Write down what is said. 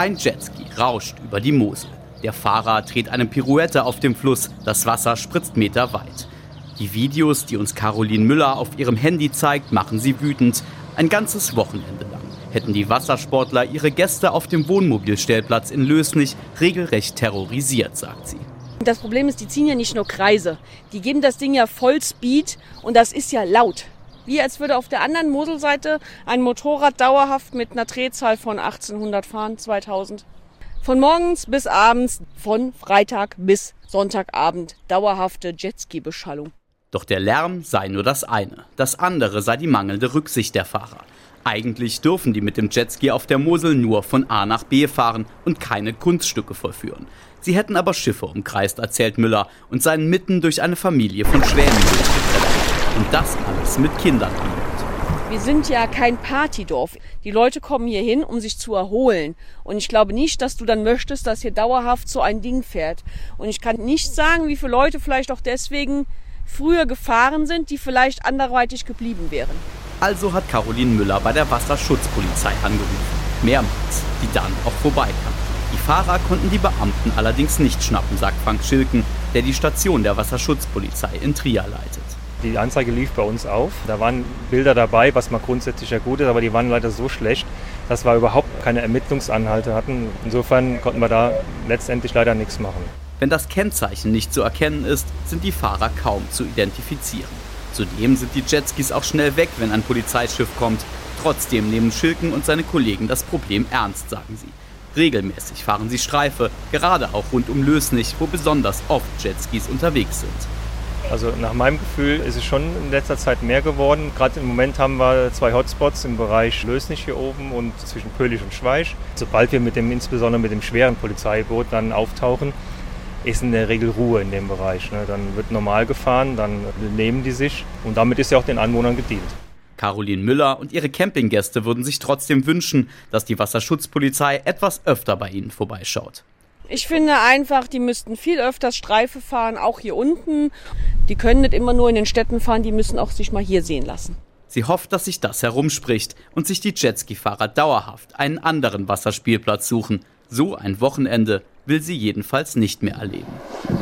Ein Jetski rauscht über die Mosel. Der Fahrer dreht eine Pirouette auf dem Fluss. Das Wasser spritzt meterweit. Die Videos, die uns Caroline Müller auf ihrem Handy zeigt, machen sie wütend. Ein ganzes Wochenende lang hätten die Wassersportler ihre Gäste auf dem Wohnmobilstellplatz in Lößnich regelrecht terrorisiert, sagt sie. Das Problem ist, die ziehen ja nicht nur Kreise. Die geben das Ding ja Vollspeed und das ist ja laut. Wie als würde auf der anderen Moselseite ein Motorrad dauerhaft mit einer Drehzahl von 1800 fahren, 2000. Von morgens bis abends, von Freitag bis Sonntagabend, dauerhafte Jetski-Beschallung. Doch der Lärm sei nur das eine. Das andere sei die mangelnde Rücksicht der Fahrer. Eigentlich dürfen die mit dem Jetski auf der Mosel nur von A nach B fahren und keine Kunststücke vollführen. Sie hätten aber Schiffe umkreist, erzählt Müller, und seien mitten durch eine Familie von Schwänen durchgebrettert. Und das alles mit Kindern an Bord. Wir sind ja kein Partydorf. Die Leute kommen hier hin, um sich zu erholen. Und ich glaube nicht, dass du dann möchtest, dass hier dauerhaft so ein Ding fährt. Und ich kann nicht sagen, wie viele Leute vielleicht auch deswegen früher gefahren sind, die vielleicht anderweitig geblieben wären. Also hat Caroline Müller bei der Wasserschutzpolizei angerufen. Mehrmals, die dann auch vorbeikamen. Die Fahrer konnten die Beamten allerdings nicht schnappen, sagt Frank Schilken, der die Station der Wasserschutzpolizei in Trier leitet. Die Anzeige lief bei uns auf. Da waren Bilder dabei, was mal grundsätzlich ja gut ist, aber die waren leider so schlecht, dass wir überhaupt keine Ermittlungsanhalte hatten. Insofern konnten wir da letztendlich leider nichts machen. Wenn das Kennzeichen nicht zu erkennen ist, sind die Fahrer kaum zu identifizieren. Zudem sind die Jetskis auch schnell weg, wenn ein Polizeischiff kommt. Trotzdem nehmen Schilken und seine Kollegen das Problem ernst, sagen sie. Regelmäßig fahren sie Streife, gerade auch rund um Lößnich, wo besonders oft Jetskis unterwegs sind. Also nach meinem Gefühl ist es schon in letzter Zeit mehr geworden. Gerade im Moment haben wir 2 Hotspots im Bereich Lößnich hier oben und zwischen Pöhlich und Schweich. Sobald wir insbesondere mit dem schweren Polizeiboot dann auftauchen, ist in der Regel Ruhe in dem Bereich. Dann wird normal gefahren, dann nehmen die sich und damit ist ja auch den Anwohnern gedient. Caroline Müller und ihre Campinggäste würden sich trotzdem wünschen, dass die Wasserschutzpolizei etwas öfter bei ihnen vorbeischaut. Ich finde einfach, die müssten viel öfter Streife fahren, auch hier unten. Die können nicht immer nur in den Städten fahren, die müssen auch sich mal hier sehen lassen. Sie hofft, dass sich das herumspricht und sich die Jetski-Fahrer dauerhaft einen anderen Wasserspielplatz suchen. So ein Wochenende will sie jedenfalls nicht mehr erleben.